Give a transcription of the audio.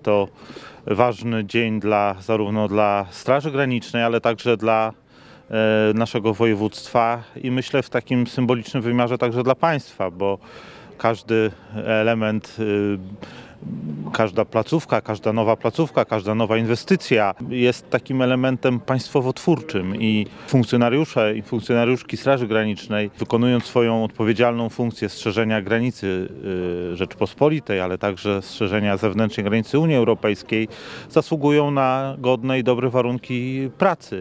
to ważny dzień zarówno dla Straży Granicznej, ale także dla naszego województwa i myślę w takim symbolicznym wymiarze także dla państwa, bo każdy element, każda placówka, każda nowa placówka, każda nowa inwestycja jest takim elementem państwowo-twórczym i funkcjonariusze i funkcjonariuszki Straży Granicznej, wykonując swoją odpowiedzialną funkcję strzeżenia granicy Rzeczpospolitej, ale także strzeżenia zewnętrznej granicy Unii Europejskiej, zasługują na godne i dobre warunki pracy.